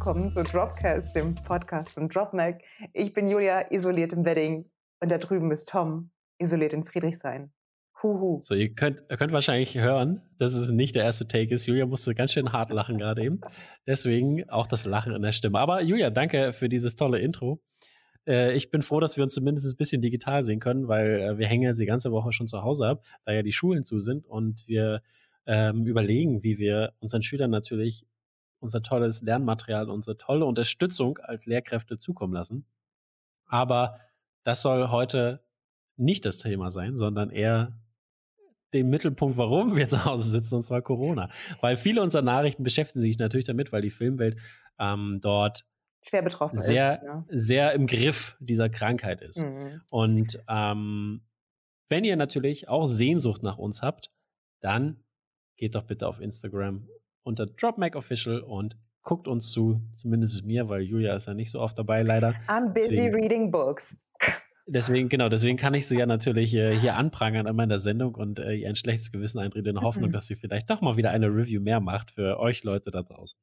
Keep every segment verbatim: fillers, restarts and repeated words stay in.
willkommen zu Dropcast, dem Podcast von DropMac. Ich bin Julia, isoliert im Wedding, und da drüben ist Tom, isoliert in Friedrichshain. Huhu. So, ihr könnt, ihr könnt wahrscheinlich hören, dass es nicht der erste Take ist. Julia musste ganz schön hart lachen gerade eben. Deswegen auch das Lachen in der Stimme. Aber Julia, danke für dieses tolle Intro. Äh, ich bin froh, dass wir uns zumindest ein bisschen digital sehen können, weil äh, wir hängen jetzt die ganze Woche schon zu Hause ab, da ja die Schulen zu sind und wir ähm, überlegen, wie wir unseren Schülern natürlich unser tolles Lernmaterial, unsere tolle Unterstützung als Lehrkräfte zukommen lassen. Aber das soll heute nicht das Thema sein, sondern eher den Mittelpunkt, warum wir zu Hause sitzen, und zwar Corona. Weil viele unserer Nachrichten beschäftigen sich natürlich damit, weil die Filmwelt ähm, dort Schwer betroffen sehr, ist. Ja. sehr im Griff dieser Krankheit ist. Mhm. Und ähm, wenn ihr natürlich auch Sehnsucht nach uns habt, dann geht doch bitte auf Instagram unter DropMacOfficial und guckt uns zu, zumindest mir, weil Julia ist ja nicht so oft dabei, leider. I'm busy Deswegen- reading books. Deswegen, genau, deswegen kann ich sie ja natürlich äh, hier anprangern an meiner Sendung und äh, ihr ein schlechtes Gewissen einreden, in der Hoffnung, Mhm. dass sie vielleicht doch mal wieder eine Review mehr macht für euch Leute da draußen.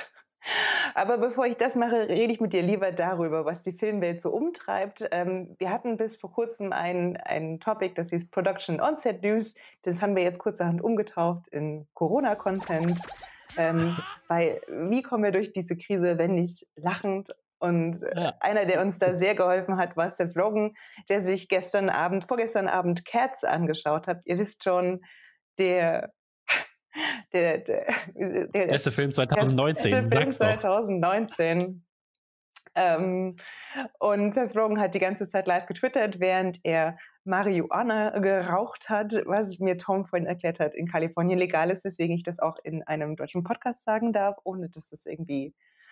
Aber bevor ich das mache, rede ich mit dir lieber darüber, was die Filmwelt so umtreibt. Ähm, wir hatten bis vor kurzem ein, ein Topic, das hieß Production On-Set News. Das haben wir jetzt kurzerhand umgetaucht in Corona-Content. Ähm, weil wie kommen wir durch diese Krise, wenn nicht lachend? Und äh, Ja. einer, der uns da sehr geholfen hat, war Seth Rogen, der sich gestern Abend, vorgestern Abend Cats angeschaut hat. Ihr wisst schon, der der, der, der Beste Film zwanzig neunzehn, der Film sag's doch. zwanzig neunzehn. Ähm, und Seth Rogen hat die ganze Zeit live getwittert, während er Marihuana geraucht hat, was mir Tom vorhin erklärt hat, in Kalifornien legal ist, weswegen ich das auch in einem deutschen Podcast sagen darf, ohne dass es irgendwie,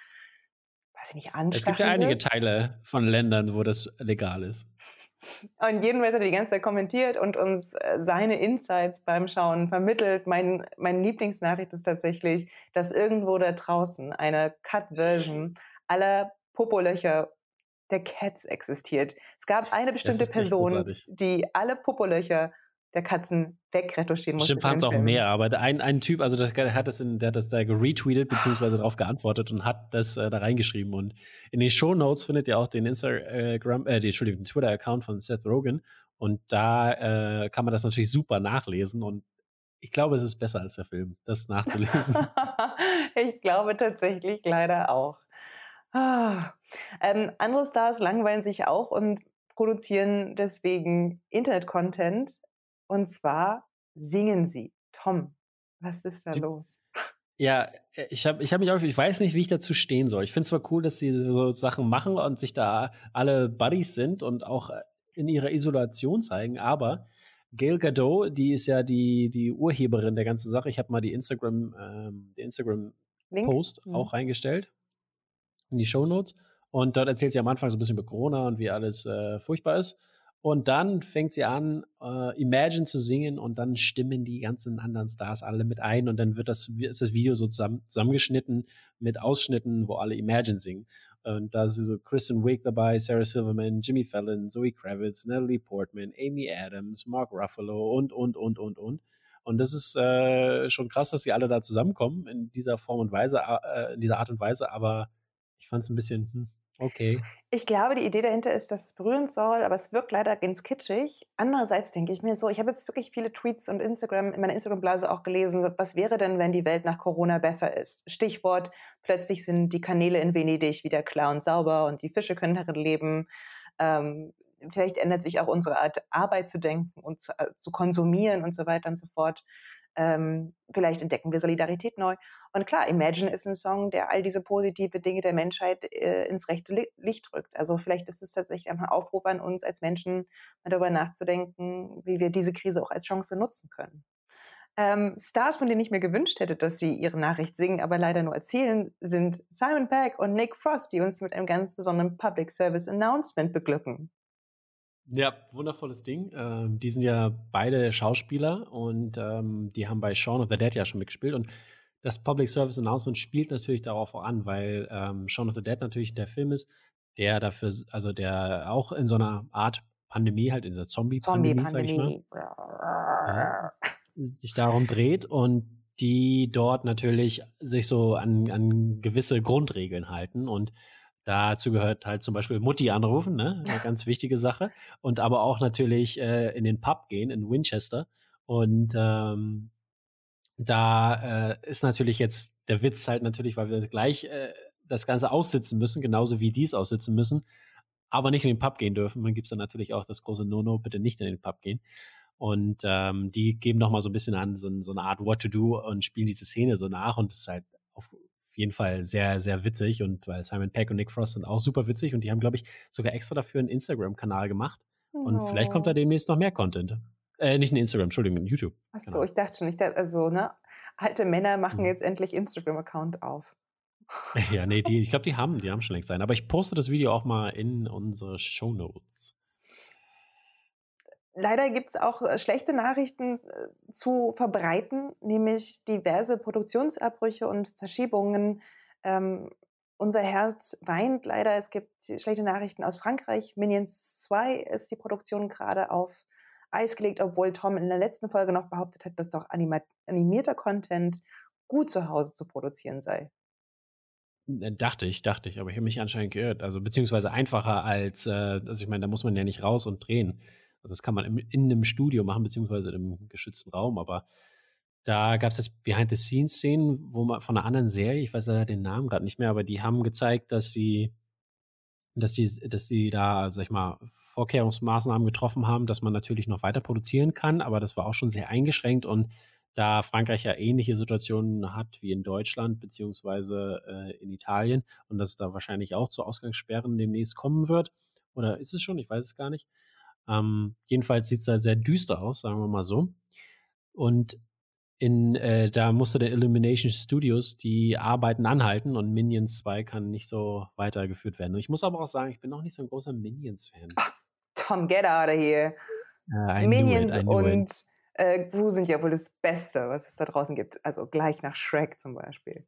weiß ich nicht, anstacheln Es gibt ja einige wird. Teile von Ländern, wo das legal ist. Und jedenfalls hat er die ganze Zeit kommentiert und uns äh, seine Insights beim Schauen vermittelt. Mein, meine Lieblingsnachricht ist tatsächlich, dass irgendwo da draußen eine Cut-Version aller Popolöcher der Cats existiert. Es gab eine bestimmte ist echt Person, großartig. die alle Popolöcher der Katzen wegretuschieren musste. Bestimmt für den fand es auch Film. mehr, aber der ein, ein Typ, also der, der hat das in, der hat das da geretweetet, beziehungsweise darauf geantwortet und hat das äh, da reingeschrieben. Und in den Shownotes findet ihr auch den Instagram, äh, die, Entschuldigung, den Twitter-Account von Seth Rogen. Und da äh, kann man das natürlich super nachlesen. Und ich glaube, es ist besser als der Film, das nachzulesen. Ich glaube tatsächlich leider auch. Ah. Ähm, andere Stars langweilen sich auch und produzieren deswegen Internet-Content. Und zwar singen sie. Tom, was ist da Die- los? Ja, ich habe ich hab mich auch, ich weiß nicht, wie ich dazu stehen soll. Ich finde es zwar cool, dass sie so Sachen machen und sich da alle Buddies sind und auch in ihrer Isolation zeigen, aber Gal Gadot, die ist ja die, die Urheberin der ganzen Sache. Ich habe mal die Instagram, ähm, den Instagram-Post Link? auch reingestellt in die Shownotes. Und dort erzählt sie am Anfang so ein bisschen über Corona und wie alles äh, furchtbar ist. Und dann fängt sie an, äh, Imagine zu singen und dann stimmen die ganzen anderen Stars alle mit ein und dann wird das, ist das Video so zusammen, zusammengeschnitten mit Ausschnitten, wo alle Imagine singen. Und da ist so Kristen Wiig dabei, Sarah Silverman, Jimmy Fallon, Zoe Kravitz, Natalie Portman, Amy Adams, Mark Ruffalo und, und, und, und, und. Und das ist äh, schon krass, dass sie alle da zusammenkommen in dieser Form und Weise, äh, in dieser Art und Weise, aber ich fand es ein bisschen, hm, okay. Ich glaube, die Idee dahinter ist, dass es berühren soll, aber es wirkt leider ganz kitschig. Andererseits denke ich mir so, ich habe jetzt wirklich viele Tweets und Instagram, in meiner Instagram-Blase auch gelesen, was wäre denn, wenn die Welt nach Corona besser ist? Stichwort, plötzlich sind die Kanäle in Venedig wieder klar und sauber und die Fische können darin leben. Ähm, vielleicht ändert sich auch unsere Art, Arbeit zu denken und zu, äh, zu konsumieren und so weiter und so fort. Ähm, vielleicht entdecken wir Solidarität neu. Und klar, Imagine ist ein Song, der all diese positive Dinge der Menschheit äh, ins rechte Li- Licht rückt. Also vielleicht ist es tatsächlich einfach ein Aufruf an uns als Menschen, mal darüber nachzudenken, wie wir diese Krise auch als Chance nutzen können. Ähm, Stars, von denen ich mir gewünscht hätte, dass sie ihre Nachricht singen, aber leider nur erzählen, sind Simon Pegg und Nick Frost, die uns mit einem ganz besonderen Public Service Announcement beglücken. Ja, wundervolles Ding. Ähm, die sind ja beide Schauspieler und ähm, die haben bei Shaun of the Dead ja schon mitgespielt. Und das Public Service Announcement spielt natürlich darauf an, weil ähm, Shaun of the Dead natürlich der Film ist, der dafür, also der auch in so einer Art Pandemie, halt in der Zombie-Pandemie, sag ich mal, Zombie-Pandemie. ja, sich darum dreht. Und die dort natürlich sich so an, an gewisse Grundregeln halten. Und dazu gehört halt zum Beispiel Mutti anrufen, ne? Eine ganz wichtige Sache. Und aber auch natürlich äh, in den Pub gehen in Winchester. Und ähm, da äh, ist natürlich jetzt der Witz halt natürlich, weil wir gleich äh, das Ganze aussitzen müssen, genauso wie die es aussitzen müssen, aber nicht in den Pub gehen dürfen. Dann gibt es dann natürlich auch das große No-No, bitte nicht in den Pub gehen. Und ähm, die geben noch mal so ein bisschen an, so, so eine Art What to Do und spielen diese Szene so nach. Und das ist halt auf jeden Fall sehr, sehr witzig. Und weil Simon Pegg und Nick Frost sind auch super witzig. Und die haben, glaube ich, sogar extra dafür einen Instagram-Kanal gemacht. Und vielleicht kommt da Oh. demnächst noch mehr Content. Äh, nicht ein Instagram, Entschuldigung, ein YouTube. Ach so, Genau. ich dachte schon, ich dachte, also, ne, alte Männer machen Mhm. jetzt endlich Instagram-Account auf. Ja, nee, die, ich glaube, die haben, die haben schon längst einen. Aber ich poste das Video auch mal in unsere Shownotes. Leider gibt es auch äh, schlechte Nachrichten äh, zu verbreiten, nämlich diverse Produktionsabbrüche und Verschiebungen. Ähm, unser Herz weint leider. Es gibt schlechte Nachrichten aus Frankreich. Minions zwei ist die Produktion gerade auf Eis gelegt, obwohl Tom in der letzten Folge noch behauptet hat, dass doch anima animierter Content gut zu Hause zu produzieren sei. Äh, Dachte ich, dachte ich, aber ich habe mich anscheinend geirrt. Also beziehungsweise einfacher als, äh, also ich meine, da muss man ja nicht raus und drehen. Also das kann man im, in einem Studio machen, beziehungsweise in einem geschützten Raum, aber da gab es jetzt Behind-the-Scenes-Szenen, wo man von einer anderen Serie, ich weiß leider den Namen gerade nicht mehr, aber die haben gezeigt, dass sie dass sie dass sie da, sage ich mal, Vorkehrungsmaßnahmen getroffen haben, dass man natürlich noch weiter produzieren kann, aber das war auch schon sehr eingeschränkt. Und da Frankreich ja ähnliche Situationen hat wie in Deutschland beziehungsweise, äh, in Italien und dass es da wahrscheinlich auch zu Ausgangssperren demnächst kommen wird oder ist es schon? Ich weiß es gar nicht. Ähm, jedenfalls sieht's da sehr düster aus, sagen wir mal so. Und in, äh, da musste der Illumination Studios die Arbeiten anhalten und Minions zwei kann nicht so weitergeführt werden. Und ich muss aber auch sagen, ich bin auch nicht so ein großer Minions-Fan. Tom, get out of here. Uh, I knew it, Minions I knew it. und äh, Gru sind ja wohl das Beste, was es da draußen gibt. Also gleich nach Shrek zum Beispiel.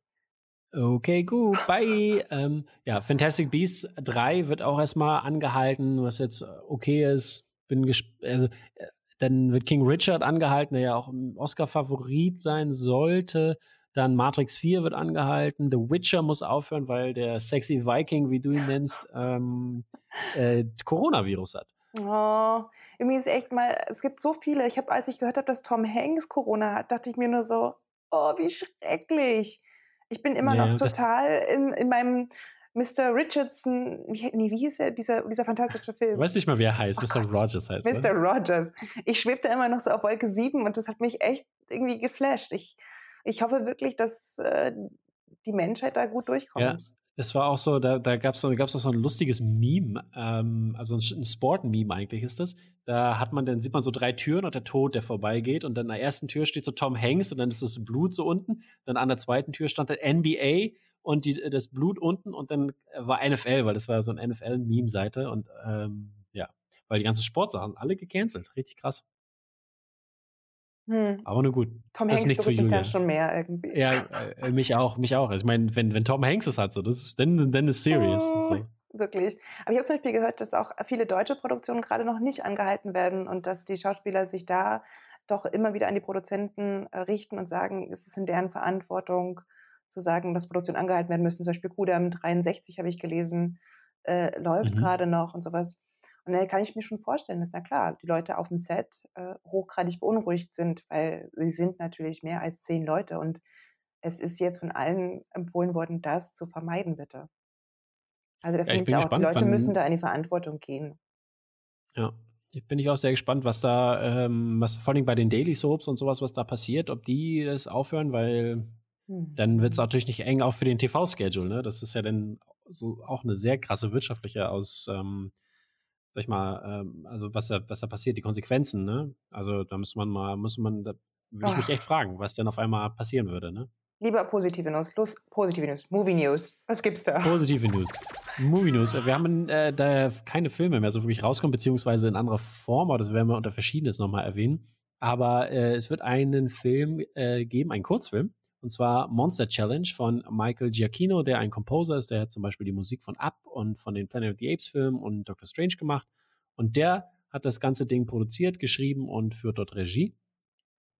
Okay, gut, bye. Ähm, ja, Fantastic Beasts drei wird auch erstmal angehalten, was jetzt äh, okay ist. Bin gesp also, äh, dann wird King Richard angehalten, der ja auch 'n Oscar-Favorit sein sollte. Dann Matrix vier wird angehalten. The Witcher muss aufhören, weil der sexy Viking, wie du ihn nennst, ähm, äh, Coronavirus hat. Oh, irgendwie ist echt mal, es gibt so viele. Ich habe, als ich gehört habe, dass Tom Hanks Corona hat, dachte ich mir nur so, oh, wie schrecklich. Ich bin immer Ja, noch ja, das total in, in meinem Mister Richardson, wie, nee, wie hieß er, dieser, dieser fantastische ich Film? weiß nicht mal, wie er heißt. Ach Mister Gott, Rogers heißt er. Mister Rogers. Ich schwebte immer noch so auf Wolke sieben und das hat mich echt irgendwie geflasht. Ich, ich hoffe wirklich, dass äh, die Menschheit da gut Ja, durchkommt. es war auch so, da, da gab es so, gab's auch so ein lustiges Meme, ähm, also ein, ein Sport-Meme eigentlich ist das. Da hat man, dann sieht man so drei Türen und der Tod, der vorbeigeht. Und dann an der ersten Tür steht so Tom Hanks und dann ist das Blut so unten. Dann an der zweiten Tür stand der N B A und die, das Blut unten und dann war N F L, weil das war so eine N F L-Meme-Seite. Und ähm, ja, weil die ganzen Sportsachen alle gecancelt. Richtig krass. Hm. Aber nur gut. Tom Das ist Hanks nichts für berührt mich dann Julia. schon mehr irgendwie. Ja, äh, mich auch, mich auch. Also ich meine, wenn, wenn Tom Hanks es hat, so, das ist, dann, dann ist serious. Oh, So. wirklich. Aber ich habe zum Beispiel gehört, dass auch viele deutsche Produktionen gerade noch nicht angehalten werden und dass die Schauspieler sich da doch immer wieder an die Produzenten äh, richten und sagen, es ist in deren Verantwortung zu sagen, dass Produktionen angehalten werden müssen. Zum Beispiel Kudam dreiundsechzig habe ich gelesen, äh, läuft Mhm. gerade noch und sowas. Und da kann ich mir schon vorstellen, dass, na klar, die Leute auf dem Set äh, hochgradig beunruhigt sind, weil sie sind natürlich mehr als zehn Leute und es ist jetzt von allen empfohlen worden, das zu vermeiden, bitte. Also, da Ja, finde ich ich bin auch, die gespannt, Leute müssen da wann, in die Verantwortung gehen. ja, ich bin ich auch sehr gespannt, was da, ähm, was vor allem bei den Daily Soaps und sowas, was da passiert, ob die das aufhören, weil dann wird es Mhm. natürlich nicht eng auch für den T V-Schedule, ne? Das ist ja dann so auch eine sehr krasse wirtschaftliche aus, ähm, sage ich mal, ähm, also was da was da passiert, die Konsequenzen, ne? Also, da muss man mal muss man da würde ich mich echt Oh, fragen, was denn auf einmal passieren würde, ne? lieber positive News. Los, positive News. Movie News. Was gibt's da? Positive News. Movie News. Wir haben äh, da keine Filme mehr so wirklich rauskommen, beziehungsweise in anderer Form, aber das werden wir unter Verschiedenes nochmal erwähnen. Aber äh, es wird einen Film äh, geben, einen Kurzfilm, und zwar Monster Challenge von Michael Giacchino, der ein Composer ist. Der hat zum Beispiel die Musik von Up und von den Planet of the Apes Filmen und Doctor Strange gemacht. Und der hat das ganze Ding produziert, geschrieben und führt dort Regie.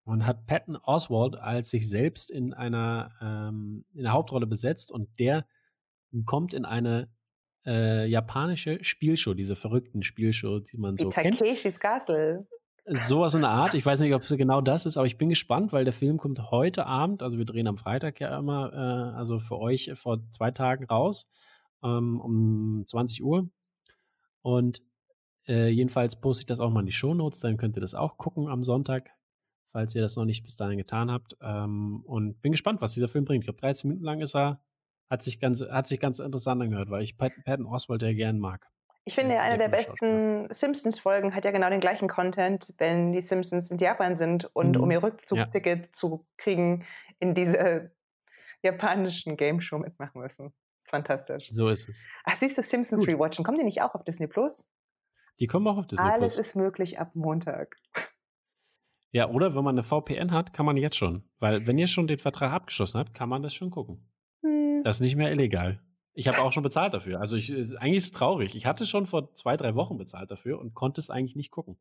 und hat Patton Oswalt als sich selbst in einer ähm, in der Hauptrolle besetzt und der kommt in eine äh, japanische Spielshow, diese verrückten Spielshow, die man Wie so kennt. Takeshis Castle. Sowas in der Art. Ich weiß nicht, ob es genau das ist, aber ich bin gespannt, weil der Film kommt heute Abend, also wir drehen am Freitag ja immer, äh, also für euch vor zwei Tagen raus, ähm, um zwanzig Uhr. Und äh, jedenfalls poste ich das auch mal in die Shownotes, dann könnt ihr das auch gucken am Sonntag, falls ihr das noch nicht bis dahin getan habt. Ähm, und bin gespannt, was dieser Film bringt. Ich glaube, dreizehn Minuten lang ist er, hat sich ganz, hat sich ganz interessant angehört, weil ich Pat Patton Oswalt ja gern mag. Ich Der ist finde, ein eine sehr der cooler Schauspieler. besten Simpsons-Folgen hat ja genau den gleichen Content, wenn die Simpsons in Japan sind und um Mhm. ihr Ja, Rückzugticket zu kriegen, in diese japanischen Game Show mitmachen müssen. Fantastisch. so ist es. Ach, siehst du, Simpsons Gut, Rewatchen, kommen die nicht auch auf Disney Plus? die kommen auch auf Disney Alles Plus. ist möglich ab Montag. Ja, oder wenn man eine V P N hat, kann man jetzt schon. Weil wenn ihr schon den Vertrag abgeschlossen habt, kann man das schon gucken. Hm. Das ist nicht mehr illegal. Ich habe auch schon bezahlt dafür. Also ich, ist- eigentlich ist es traurig. Ich hatte schon vor zwei, drei Wochen bezahlt dafür und konnte es eigentlich nicht gucken.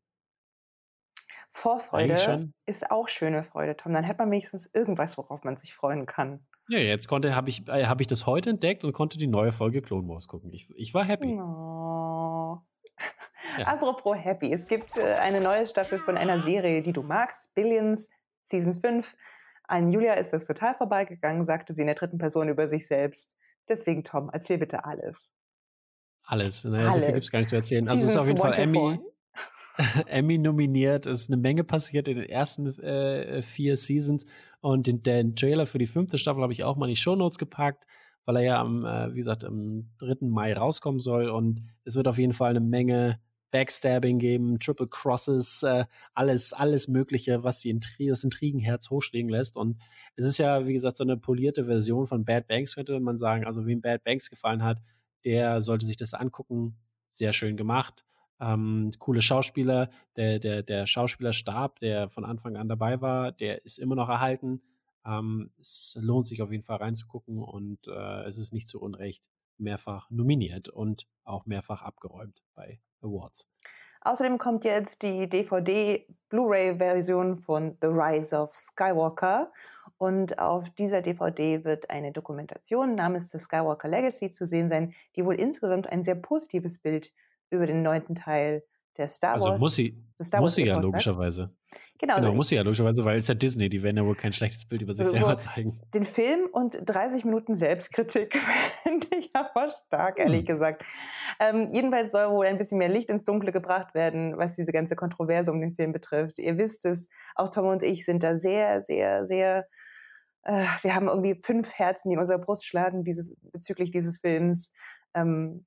Eigentlich Vorfreude schon. ist auch schöne Freude, Tom. Dann hätte man wenigstens irgendwas, worauf man sich freuen kann. Ja, jetzt konnte, habe ich, äh, hab ich das heute entdeckt und konnte die neue Folge Clone Wars gucken. Ich, ich war happy. Oh. Ja. Apropos happy, es gibt äh, eine neue Staffel von einer Serie, die du magst, Billions, Season fünf. An Julia ist das total vorbeigegangen, sagte sie in der dritten Person über sich selbst. Deswegen, Tom, erzähl bitte alles. Alles. Naja, so viel gibt es Alles. gar nicht zu erzählen. Also es ist Seasons auf jeden Fall one to Emmy, four. Emmy nominiert. Es ist eine Menge passiert in den ersten äh, vier Seasons. Und den, den Trailer für die fünfte Staffel habe ich auch mal in die Shownotes gepackt, weil er ja am, äh, wie gesagt, am dritten Mai rauskommen soll. Und es wird auf jeden Fall eine Menge Backstabbing geben, Triple Crosses, äh, alles, alles Mögliche, was die Intri das Intrigenherz hochstehen lässt. Und es ist ja, wie gesagt, so eine polierte Version von Bad Banks, könnte man sagen. Also, wem Bad Banks gefallen hat, der sollte sich das angucken. Sehr schön gemacht. Ähm, coole Schauspieler. Der, der, der Schauspielerstab, der von Anfang an dabei war, der ist immer noch erhalten. Ähm, es lohnt sich auf jeden Fall reinzugucken und äh, es ist nicht zu Unrecht mehrfach nominiert und auch mehrfach abgeräumt bei Awards. Außerdem kommt jetzt die D V D-Blu-ray-Version von The Rise of Skywalker. Und auf dieser D V D wird eine Dokumentation namens The Skywalker Legacy zu sehen sein, die wohl insgesamt ein sehr positives Bild über den neunten Teil der Star Also Wars, muss sie, des Star muss Wars sie ja Epos hat. logischerweise. Genau, Genau, also muss sie ja logischerweise, weil es ja Disney, die werden ja wohl kein schlechtes Bild über sich so selber zeigen. den Film und dreißig Minuten Selbstkritik finde ich aber stark, ehrlich Hm. gesagt. Ähm, jedenfalls soll wohl ein bisschen mehr Licht ins Dunkle gebracht werden, was diese ganze Kontroverse um den Film betrifft. Ihr wisst es, auch Tom und ich sind da sehr, sehr, sehr, äh, wir haben irgendwie fünf Herzen, die in unserer Brust schlagen dieses, bezüglich dieses Films. Ähm,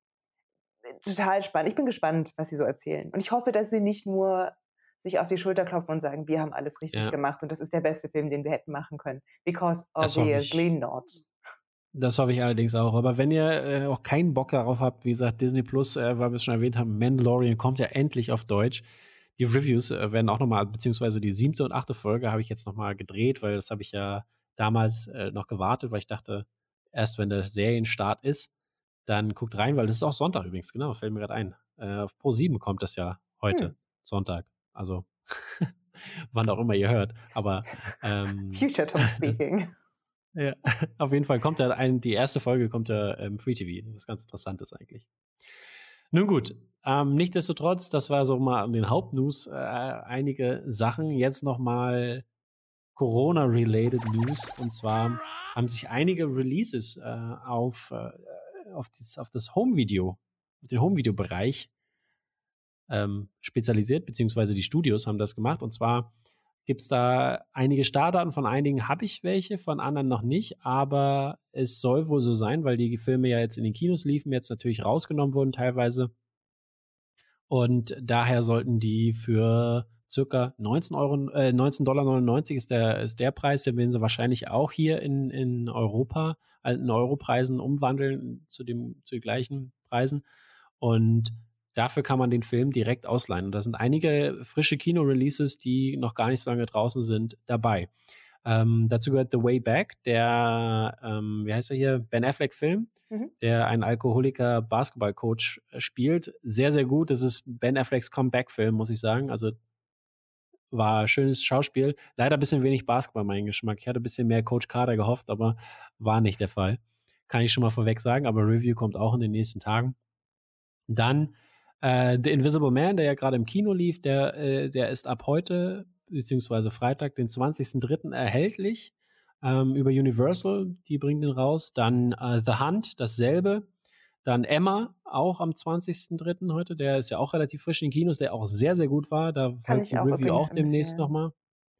total spannend. Ich bin gespannt, was sie so erzählen. Und ich hoffe, dass sie nicht nur sich auf die Schulter klopfen und sagen, wir haben alles richtig Ja, gemacht und das ist der beste Film, den wir hätten machen können. Because das hoffe obviously ich. not. Das hoffe ich allerdings auch. Aber wenn ihr äh, auch keinen Bock darauf habt, wie gesagt, Disney Plus, äh, weil wir es schon erwähnt haben, Mandalorian kommt ja endlich auf Deutsch. Die Reviews äh, werden auch nochmal, beziehungsweise die siebte und achte Folge habe ich jetzt nochmal gedreht, weil das habe ich ja damals äh, noch gewartet, weil ich dachte, erst wenn der Serienstart ist, dann guckt rein, weil das ist auch Sonntag übrigens, genau, fällt mir gerade ein. Äh, auf Pro sieben kommt das ja heute, Hm. Sonntag. Also, wann auch immer ihr hört. Aber ähm, Future Tom speaking. ja, auf jeden Fall kommt da ein, die erste Folge kommt ja im Free T V, was ganz interessant ist eigentlich. Nun gut, ähm, nichtsdestotrotz, das war so mal an den Hauptnews äh, einige Sachen. Jetzt nochmal Corona-related News. Und zwar haben sich einige Releases äh, auf, äh, auf, das, auf das Home-Video, auf den Home-Video-Bereich ähm, spezialisiert, beziehungsweise die Studios haben das gemacht. Und zwar gibt es da einige Startdaten, von einigen habe ich welche, von anderen noch nicht, aber es soll wohl so sein, weil die Filme ja jetzt in den Kinos liefen, jetzt natürlich rausgenommen wurden teilweise. Und daher sollten die für circa neunzehn Euro, äh, neunzehn Dollar neunundneunzig ist der, ist der Preis, den werden sie wahrscheinlich auch hier in, in Europa, alten Europreisen umwandeln zu, dem, zu den gleichen Preisen. Und dafür kann man den Film direkt ausleihen. Und da sind einige frische Kino-Releases, die noch gar nicht so lange draußen sind, dabei. Ähm, dazu gehört The Way Back, der, ähm, wie heißt er hier, Ben Affleck-Film, Mhm. der einen Alkoholiker-Basketball-Coach spielt. Sehr, sehr gut. Das ist Ben Afflecks Comeback-Film, muss ich sagen. Also war schönes Schauspiel. Leider ein bisschen wenig Basketball, mein Geschmack. Ich hatte ein bisschen mehr Coach Carter gehofft, aber war nicht der Fall. Kann ich schon mal vorweg sagen, aber Review kommt auch in den nächsten Tagen. Dann äh, The Invisible Man, der ja gerade im Kino lief, der, äh, der ist ab heute, beziehungsweise Freitag, den zwanzigsten dritten erhältlich ähm, über Universal. Die bringen den raus. Dann äh, The Hunt, dasselbe. Dann Emma, auch am zwanzigsten dritten heute. Der ist ja auch relativ frisch in Kinos, der auch sehr, sehr gut war. Da Kann folgt ich die auch Review übrigens auch demnächst empfehlen. nochmal.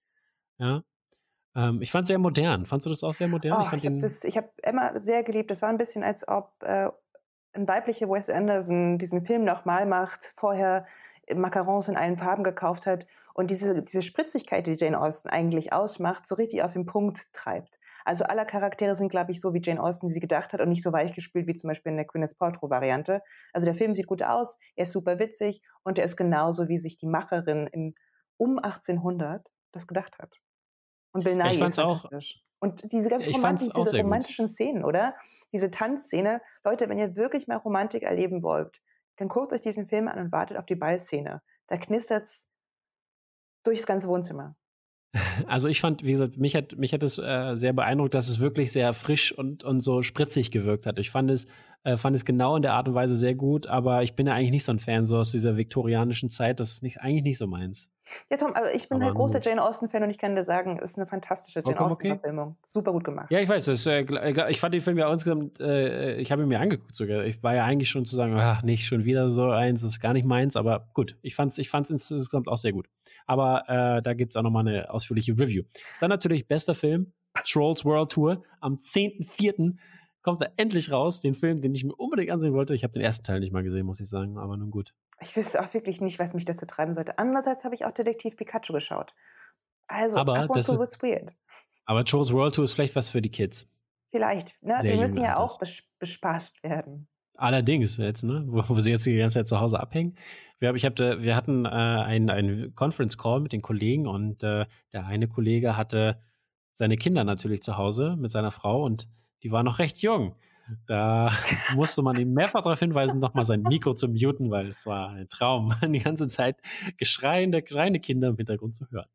Ja. Ähm, ich fand sehr modern. Fandst du das auch sehr modern? Oh, ich fand ich habe den. das, ich habe Emma sehr geliebt. Das war ein bisschen, als ob äh, ein weiblicher Wes Anderson diesen Film nochmal macht, vorher Macarons in allen Farben gekauft hat und diese, diese Spritzigkeit, die Jane Austen eigentlich ausmacht, so richtig auf den Punkt treibt. Also alle Charaktere sind, glaube ich, so, wie Jane Austen sie gedacht hat und nicht so weich gespielt wie zum Beispiel in der Gwyneth Paltrow-Variante. Also der Film sieht gut aus, er ist super witzig und er ist genauso, wie sich die Macherin in, um achtzehnhundert das gedacht hat. Und Bill Ja, ich Nighy ist fand's auch, fantastisch. Und diese ganz ich fand's romantisch, auch diese sehr gut. romantischen Szenen, oder? Diese Tanzszene. Leute, wenn ihr wirklich mal Romantik erleben wollt, dann guckt euch diesen Film an und wartet auf die Ballszene. Da knistert's durchs ganze Wohnzimmer. Also ich fand, wie gesagt, mich hat, mich hat es äh, sehr beeindruckt, dass es wirklich sehr frisch und, und so spritzig gewirkt hat. Ich fand es, äh, fand es genau in der Art und Weise sehr gut, aber ich bin ja eigentlich nicht so ein Fan so aus dieser viktorianischen Zeit. Das ist nicht, eigentlich nicht so meins. Ja, Tom, aber ich bin Aber halt nun großer gut. Jane Austen-Fan und ich kann dir sagen, es ist eine fantastische Jane Vollkommen okay. Austen-Verfilmung. Super gut gemacht. Ja, ich weiß, das, äh, gl- ich fand den Film ja insgesamt, äh, ich habe ihn mir angeguckt sogar. Ich war ja eigentlich schon zu sagen, ach, nicht schon wieder so eins, das ist gar nicht meins, aber gut, ich fand's, ich fand's insgesamt auch sehr gut. Aber äh, da gibt's auch nochmal eine ausführliche Review. Dann natürlich bester Film, Trolls World Tour. Am zehnten vierten kommt er endlich raus, den Film, den ich mir unbedingt ansehen wollte. Ich habe den ersten Teil nicht mal gesehen, muss ich sagen, aber nun gut. Ich wüsste auch wirklich nicht, was mich dazu treiben sollte. Andererseits habe ich auch Detektiv Pikachu geschaut. Also, Aber ab und das zu ist, wird's weird. aber Trolls World Tour ist vielleicht was für die Kids. Vielleicht, ne? Sehr Die jungen müssen ja auch Alters. bes bespaßt werden. Allerdings jetzt, ne, wo, wo sie jetzt die ganze Zeit zu Hause abhängen. Wir, hab- ich hab, wir hatten äh, einen, einen Conference Call mit den Kollegen und äh, der eine Kollege hatte seine Kinder natürlich zu Hause mit seiner Frau und die war noch recht jung. Da musste man ihn mehrfach darauf hinweisen, nochmal sein Mikro zu muten, weil es war ein Traum, die ganze Zeit geschreiende, schreiende Kinder im Hintergrund zu hören.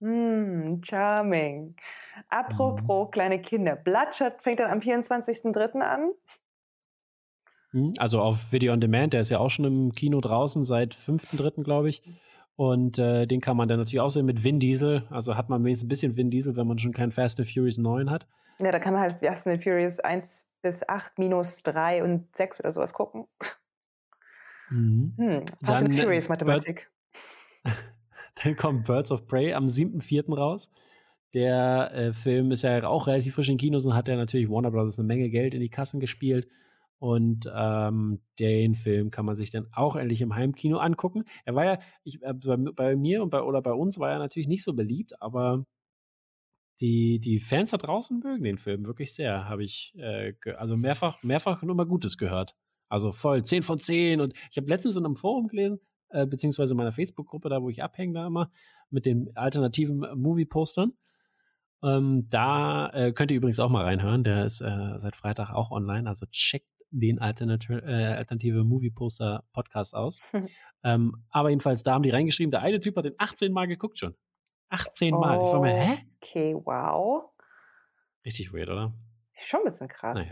Hm, charming. Mhm. Apropos kleine Kinder. Bloodshot fängt dann am vierundzwanzigsten dritten an. Mhm. Also auf Video on Demand, der ist ja auch schon im Kino draußen seit fünften dritten glaube ich. Und äh, den kann man dann natürlich auch sehen mit Vin Diesel. Also hat man wenigstens ein bisschen Vin Diesel, wenn man schon kein Fast and Furious neun hat. Ja, da kann man halt Fast and Furious eins bis acht minus drei und sechs oder sowas gucken. Mhm. Hm, Fast Dann, and äh, Furious Bird, Mathematik. dann kommt Birds of Prey am siebten vierten raus. Der äh, Film ist ja auch relativ frisch in Kinos und hat ja natürlich Warner Bros. Eine Menge Geld in die Kassen gespielt. Und ähm, den Film kann man sich dann auch endlich im Heimkino angucken. Er war ja, ich, äh, bei, bei mir und bei, oder bei uns war er natürlich nicht so beliebt, aber die, die Fans da draußen mögen den Film wirklich sehr, habe ich äh, ge- also mehrfach, mehrfach nur mal Gutes gehört. Also voll zehn von zehn. Und ich habe letztens in einem Forum gelesen, äh, beziehungsweise in meiner Facebook-Gruppe, da wo ich abhänge, da immer, mit den alternativen Movie-Postern. Ähm, da äh, könnt ihr übrigens auch mal reinhören. Der ist äh, seit Freitag auch online. Also checkt den Alternati äh, Alternative Movie Poster Podcast aus. Ähm, aber jedenfalls, da haben die reingeschrieben, der eine Typ hat den achtzehn Mal geguckt schon. achtzehn Mal. Ich war mir, hä? Okay, wow. Richtig weird, oder? Schon ein bisschen krass. Naja.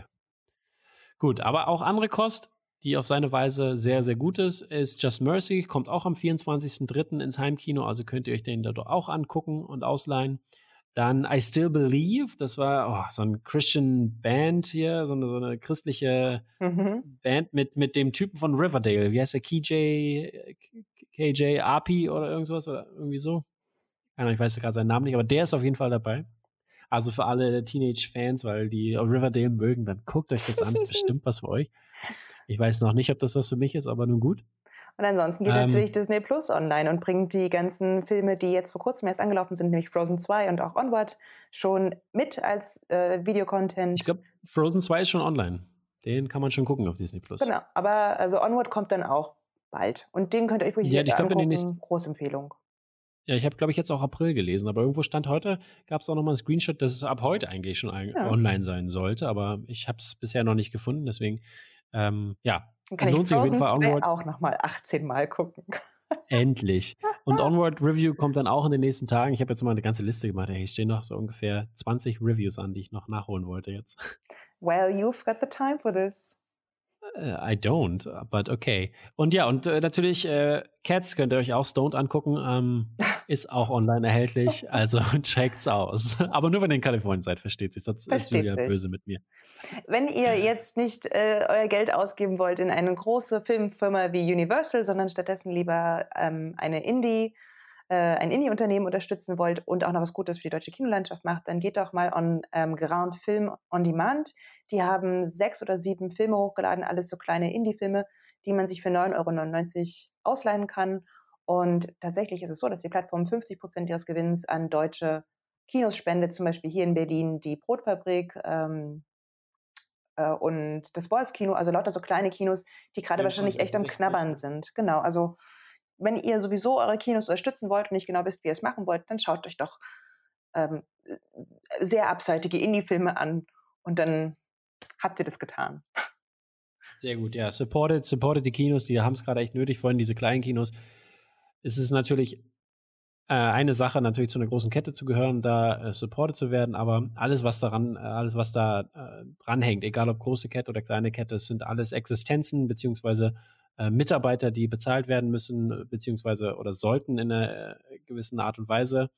Gut, aber auch andere Kost, die auf seine Weise sehr, sehr gut ist, ist Just Mercy. Kommt auch am vierundzwanzigsten dritten ins Heimkino. Also könnt ihr euch den da doch auch angucken und ausleihen. Dann I Still Believe, das war oh, so ein Christian Band hier, so eine, so eine christliche Mhm. Band mit, mit dem Typen von Riverdale. Wie heißt der? K J, K J R P oder irgendwas oder irgendwie so. Ich weiß gerade seinen Namen nicht, aber der ist auf jeden Fall dabei. Also für alle Teenage-Fans, weil die Riverdale mögen, dann guckt euch das an, ist bestimmt was für euch. Ich weiß noch nicht, ob das was für mich ist, aber nun gut. Und ansonsten geht Ähm, natürlich Disney Plus online und bringt die ganzen Filme, die jetzt vor kurzem erst angelaufen sind, nämlich Frozen zwei und auch Onward, schon mit als äh, Videocontent. Ich glaube, Frozen zwei ist schon online. Den kann man schon gucken auf Disney Plus. Genau, aber also Onward kommt dann auch bald. Und den könnt ihr euch wirklich Ja, ich glaube, in den angucken. nächsten. Großempfehlung. Ja, ich habe, glaube ich, jetzt auch April gelesen, aber irgendwo stand heute, gab es auch nochmal einen Screenshot, dass es ab heute eigentlich schon ein, Ja. online sein sollte, aber ich habe es bisher noch nicht gefunden, deswegen, ähm, ja, Dann kann ich lohnt sich auf jeden Frozen Fall zwei Onward. auch nochmal achtzehn Mal gucken. Endlich. Und Onward Review kommt dann auch in den nächsten Tagen. Ich habe jetzt mal eine ganze Liste gemacht. Hey, es stehen noch so ungefähr zwanzig Reviews an, die ich noch nachholen wollte jetzt. Well, you've got the time for this. Uh, I don't, but okay. Und ja, und äh, natürlich äh, Cats könnt ihr euch auch Stoned angucken. Ähm, ist auch online erhältlich, also checkt's aus. Aber nur wenn ihr in Kalifornien seid, versteht sich. Sonst ist Versteht Julia sich. böse mit mir. Wenn ihr jetzt nicht äh, euer Geld ausgeben wollt in eine große Filmfirma wie Universal, sondern stattdessen lieber ähm, eine Indie, äh, ein Indie-Unternehmen unterstützen wollt und auch noch was Gutes für die deutsche Kinolandschaft macht, dann geht doch mal on ähm, Grand Film on Demand. Die haben sechs oder sieben Filme hochgeladen, alles so kleine Indie-Filme, die man sich für neun Euro neunundneunzig ausleihen kann. Und tatsächlich ist es so, dass die Plattform fünfzig Prozent ihres Gewinns an deutsche Kinos spendet, zum Beispiel hier in Berlin die Brotfabrik, ähm, und das Wolf-Kino, also lauter so kleine Kinos, die gerade wahrscheinlich echt am Knabbern sind. Genau, also wenn ihr sowieso eure Kinos unterstützen wollt und nicht genau wisst, wie ihr es machen wollt, dann schaut euch doch ähm, sehr abseitige Indie-Filme an und dann habt ihr das getan. Sehr gut, ja. Supported, supported die Kinos, die haben es gerade echt nötig, vor allem diese kleinen Kinos. Es ist natürlich äh, eine Sache, natürlich zu einer großen Kette zu gehören, da äh, supported zu werden, aber alles, was daran, äh, alles, was da äh, dranhängt, egal ob große Kette oder kleine Kette, es sind alles Existenzen beziehungsweise äh, Mitarbeiter, die bezahlt werden müssen, beziehungsweise oder sollten in einer äh, gewissen Art und Weise,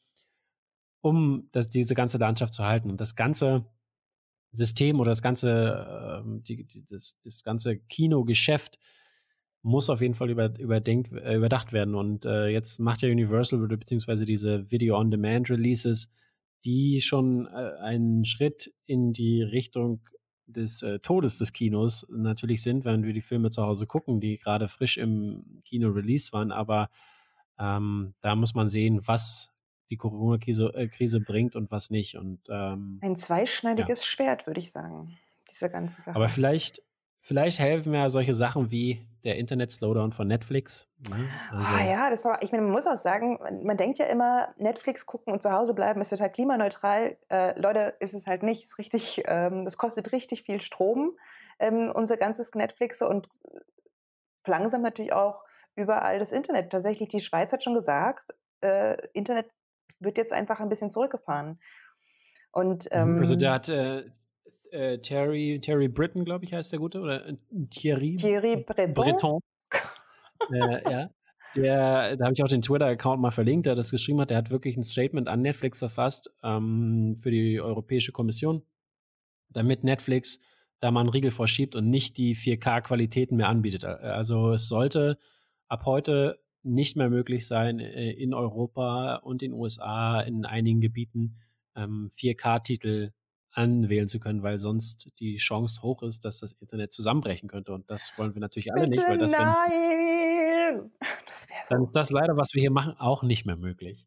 um das, diese ganze Landschaft zu halten. Und das ganze System oder das ganze, äh, die, die, das, das ganze Kinogeschäft muss auf jeden Fall über, überdenkt, äh, überdacht werden. Und äh, jetzt macht ja Universal oder beziehungsweise diese Video-on-Demand-Releases, die schon äh, einen Schritt in die Richtung des äh, Todes des Kinos natürlich sind, wenn wir die Filme zu Hause gucken, die gerade frisch im Kino released waren. Aber ähm, da muss man sehen, was die Corona-Krise äh, Krise bringt und was nicht. Und ähm, Ein ja. zweischneidiges Schwert, würde ich sagen, diese ganze Sache. Aber vielleicht, vielleicht helfen ja solche Sachen wie der Internet-Slowdown von Netflix. Ne? Also, Ah ja, das war, ich meine, man muss auch sagen, man, man denkt ja immer, Netflix gucken und zu Hause bleiben ist total klimaneutral. Äh, Leute, ist es halt nicht. Ist richtig, ähm, das kostet richtig viel Strom, ähm, unser ganzes Netflix und langsam natürlich auch überall das Internet. Tatsächlich, die Schweiz hat schon gesagt, äh, Internet wird jetzt einfach ein bisschen zurückgefahren. Und, ähm, also der hat äh, äh, Terry, Terry Britton, glaube ich, heißt der Gute, oder äh, Thierry, Thierry Breton. Breton. äh, ja. Der, da habe ich auch den Twitter-Account mal verlinkt, der das geschrieben hat. Der hat wirklich ein Statement an Netflix verfasst ähm, für die Europäische Kommission, damit Netflix da mal einen Riegel vorschiebt und nicht die vier K-Qualitäten mehr anbietet. Also es sollte ab heute nicht mehr möglich sein, äh, in Europa und in den U S A in einigen Gebieten ähm, vier K-Titel anwählen zu können, weil sonst die Chance hoch ist, dass das Internet zusammenbrechen könnte. Und das wollen wir natürlich alle Bitte nicht, weil das, wenn, nein! Das wäre dann so. ist das leider, was wir hier machen, auch nicht mehr möglich.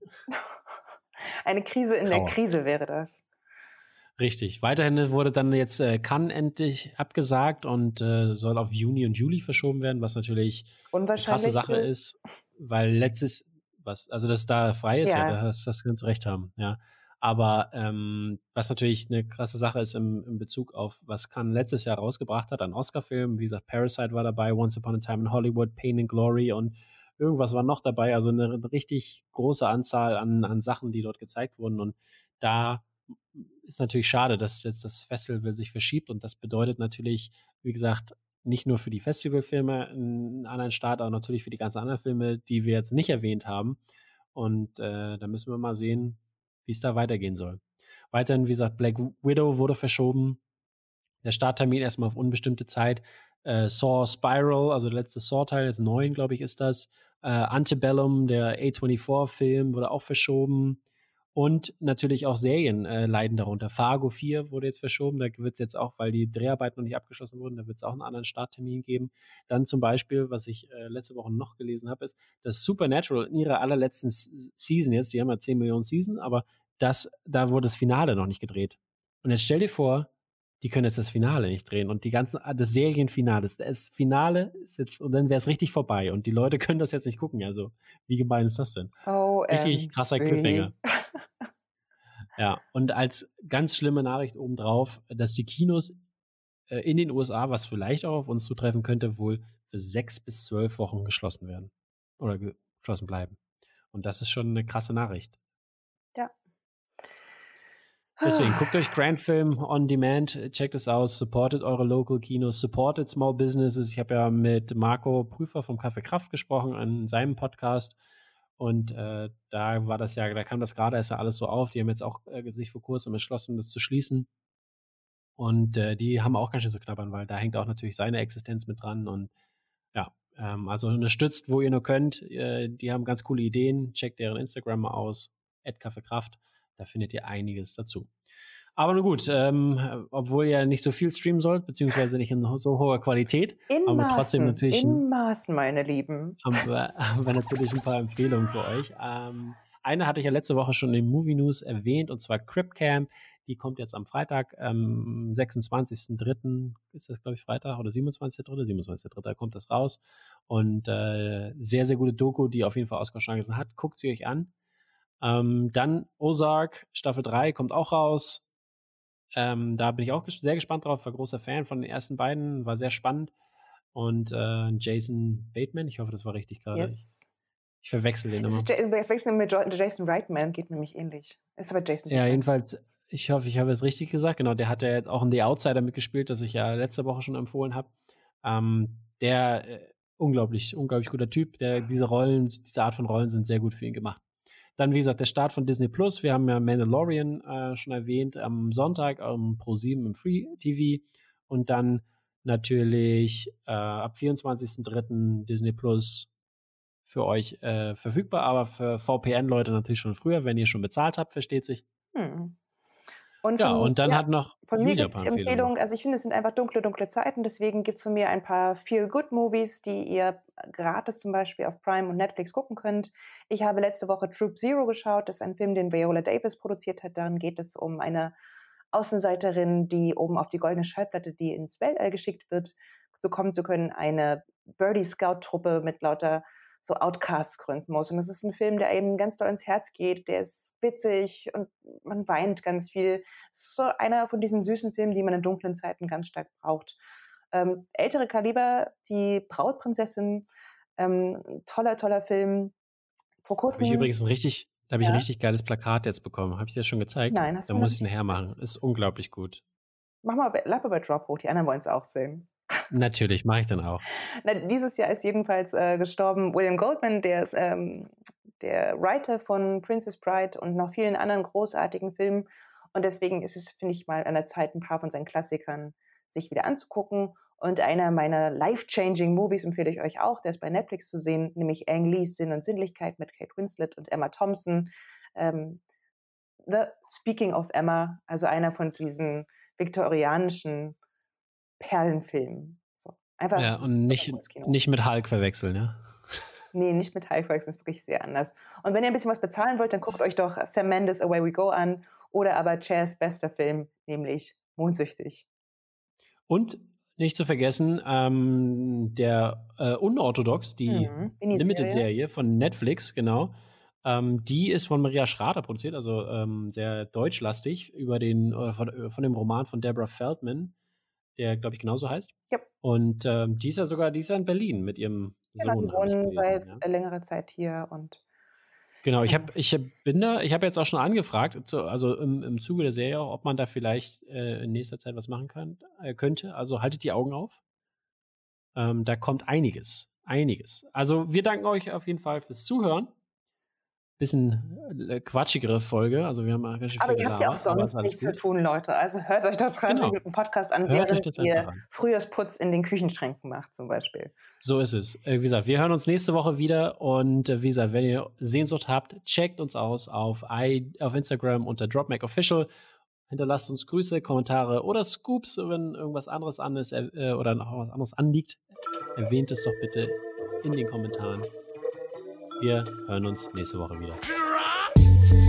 Eine Krise in der Trauer. Krise wäre das. Richtig. Weiterhin wurde dann jetzt äh, Cannes endlich abgesagt und äh, soll auf Juni und Juli verschoben werden, was natürlich eine krasse Unwahrscheinlich Sache ist. ist, weil letztes, was, also dass da frei ist, ja, Ja. das, das können Sie recht haben, ja. Aber ähm, was natürlich eine krasse Sache ist im, im Bezug auf, was Cannes letztes Jahr rausgebracht hat an Oscar-Filmen, wie gesagt, Parasite war dabei, Once Upon a Time in Hollywood, Pain and Glory und irgendwas war noch dabei, also eine, eine richtig große Anzahl an, an Sachen, die dort gezeigt wurden und da ist natürlich schade, dass jetzt das Festival sich verschiebt und das bedeutet natürlich, wie gesagt, nicht nur für die Festivalfilme einen anderen Start, aber natürlich für die ganzen anderen Filme, die wir jetzt nicht erwähnt haben. Und äh, da müssen wir mal sehen, wie es da weitergehen soll. Weiterhin, wie gesagt, Black Widow wurde verschoben. Der Starttermin erstmal auf unbestimmte Zeit. Äh, Saw Spiral, also der letzte Saw-Teil, jetzt neun, glaube ich, ist das. Äh, Antebellum, der A vierundzwanzig-Film, wurde auch verschoben. Und natürlich auch Serien äh, leiden darunter. Fargo vier wurde jetzt verschoben. Da wird es jetzt auch, weil die Dreharbeiten noch nicht abgeschlossen wurden, da wird es auch einen anderen Starttermin geben. Dann zum Beispiel, was ich äh, letzte Woche noch gelesen habe, ist, dass Supernatural in ihrer allerletzten S- Season jetzt, die haben ja zehn Millionen Season, aber das, da wurde das Finale noch nicht gedreht. Und jetzt stell dir vor, die können jetzt das Finale nicht drehen und die ganzen, das Serienfinale, das, das Finale ist jetzt, und dann wäre es richtig vorbei und die Leute können das jetzt nicht gucken. Also, wie gemein ist das denn? Oh, Richtig krasser ähm, Cliffhanger. Ja, und als ganz schlimme Nachricht obendrauf, dass die Kinos äh, in den U S A, was vielleicht auch auf uns zutreffen könnte, wohl für sechs bis zwölf Wochen geschlossen werden. Oder ge geschlossen bleiben. Und das ist schon eine krasse Nachricht. Ja. Deswegen, guckt euch Grant-Film on Demand, checkt es aus, supportet eure Local Kinos, supportet Small Businesses. Ich habe ja mit Marco Prüfer vom Café Kraft gesprochen an seinem Podcast und äh, da war das ja, da kam das gerade erst ja alles so auf. Die haben jetzt auch äh, sich vor kurzem entschlossen, das zu schließen und äh, die haben auch ganz schön zu knabbern, weil da hängt auch natürlich seine Existenz mit dran und ja, ähm, also unterstützt, wo ihr nur könnt. Äh, die haben ganz coole Ideen, checkt deren Instagram mal aus, at Café Kraft. Da findet ihr einiges dazu. Aber nun gut, ähm, obwohl ihr nicht so viel streamen sollt, beziehungsweise nicht in so hoher Qualität, In haben wir trotzdem Maßen, natürlich, in ein, Maßen, meine Lieben. haben wir, haben wir natürlich ein paar Empfehlungen für euch. Ähm, eine hatte ich ja letzte Woche schon in Movie News erwähnt, und zwar Crip Camp. Die kommt jetzt am Freitag, am sechsundzwanzigsten dritten ist das, glaube ich, Freitag, oder siebenundzwanzigsten dritten siebenundzwanzigsten dritten kommt das raus. Und äh, sehr, sehr gute Doku, die auf jeden Fall Oscar-Chancen hat. Guckt sie euch an. Ähm, dann Ozark, Staffel drei kommt auch raus. Ähm, da bin ich auch ges- sehr gespannt drauf. War großer Fan von den ersten beiden, war sehr spannend. Und äh, Jason Bateman, ich hoffe, das war richtig gerade. Yes. Ich verwechsel den Es immer. ist Ja- wir wechseln mit Jo- Jason Reitman, geht nämlich ähnlich. Ist aber Jason Ja, Bateman. jedenfalls, ich hoffe, ich habe es richtig gesagt. Genau, der hat ja jetzt auch in The Outsider mitgespielt, das ich ja letzte Woche schon empfohlen habe. Ähm, der äh, unglaublich, unglaublich guter Typ. Der, diese Rollen, diese Art von Rollen sind sehr gut für ihn gemacht. Dann, wie gesagt, der Start von Disney Plus. Wir haben ja Mandalorian äh, schon erwähnt, am Sonntag am ProSieben im Free T V. Und dann natürlich äh, ab vierundzwanzigsten dritten Disney Plus für euch äh, verfügbar, aber für V P N-Leute natürlich schon früher, wenn ihr schon bezahlt habt, versteht sich. Hm. Und Ja, von, und dann ja, hat noch von mir Julia ein gibt es paar die Empfehlungen. Empfehlung, noch. also ich finde, es sind einfach dunkle, dunkle Zeiten, deswegen gibt es von mir ein paar Feel-Good-Movies, die ihr gratis zum Beispiel auf Prime und Netflix gucken könnt. Ich habe letzte Woche Troop Zero geschaut, das ist ein Film, den Viola Davis produziert hat. Darin geht es um eine Außenseiterin, die oben auf die goldene Schallplatte, die ins Weltall geschickt wird, so kommen zu können, eine Birdie-Scout-Truppe mit lauter so Outcasts gründen muss. Und das ist ein Film, der eben ganz doll ins Herz geht, der ist witzig und man weint ganz viel. Es ist so einer von diesen süßen Filmen, die man in dunklen Zeiten ganz stark braucht. Ähm, ältere Kaliber, die Brautprinzessin, ähm, toller, toller Film. Vor Da habe ich kurzem, übrigens ein richtig, da habe ich ein ja, richtig geiles Plakat jetzt bekommen. Habe ich dir das schon gezeigt? nein, hast Da du mir noch muss ich nicht nachher gezeigt. machen. Ist unglaublich gut. Mach mal bei- Lappe bei Drop hoch, die anderen wollen es auch sehen. Natürlich, mache ich dann auch. Na, dieses Jahr ist jedenfalls äh, gestorben William Goldman, der ist ähm, der Writer von Princess Bride und noch vielen anderen großartigen Filmen. Und deswegen ist es, finde ich, mal an der Zeit, ein paar von seinen Klassikern sich wieder anzugucken. Und einer meiner life-changing Movies empfehle ich euch auch, der ist bei Netflix zu sehen, nämlich Ang Lees Sinn und Sinnlichkeit mit Kate Winslet und Emma Thompson. Ähm, The Speaking of Emma, also einer von diesen viktorianischen Perlenfilmen. So, einfach Ja, und nicht, ins Kino. nicht mit Hulk verwechseln, ja? Nee, nicht mit Highfax, das ist wirklich sehr anders. Und wenn ihr ein bisschen was bezahlen wollt, dann guckt euch doch Sam Mendes Away We Go an oder aber Chers bester Film, nämlich Mondsüchtig. Und nicht zu vergessen, ähm, der äh, Unorthodox, die Mhm. Miniserie. Limited-Serie von Netflix, genau. Ähm, die ist von Maria Schrader produziert, also ähm, sehr deutschlastig, über den, äh, von, äh, von dem Roman von Deborah Feldman, der, glaube ich, genauso heißt. Ja. Und ähm, die ist ja sogar, die ist ja in Berlin mit ihrem Genau, die Sohn, habe ich wohnen gelesen. seit Ja. äh, längerer Zeit hier und Genau, ich Ja. habe ich hab, bin da, ich habe jetzt auch schon angefragt, zu, also im, im Zuge der Serie, auch, ob man da vielleicht äh, in nächster Zeit was machen kann, äh, könnte. Also haltet die Augen auf. Ähm, da kommt einiges, einiges. Also wir danken euch auf jeden Fall fürs Zuhören. Bisschen äh, quatschigere Folge, also wir haben mal ganz schön aber viel ihr habt ja auch gelabert, aber ist sonst alles nichts zu gut. tun, Leute. Also hört euch doch dreißig Genau. Minuten Podcast an, Hört euch während das einfach ihr an. Frühjahrsputz in den Küchenschränken macht zum Beispiel. So ist es. Äh, wie gesagt, wir hören uns nächste Woche wieder und äh, wie gesagt, wenn ihr Sehnsucht habt, checkt uns aus auf, I, auf Instagram unter DropMacOfficial. Hinterlasst uns Grüße, Kommentare oder Scoops, wenn irgendwas anderes an ist äh, oder noch was anderes anliegt. Erwähnt es doch bitte in den Kommentaren. Wir hören uns nächste Woche wieder.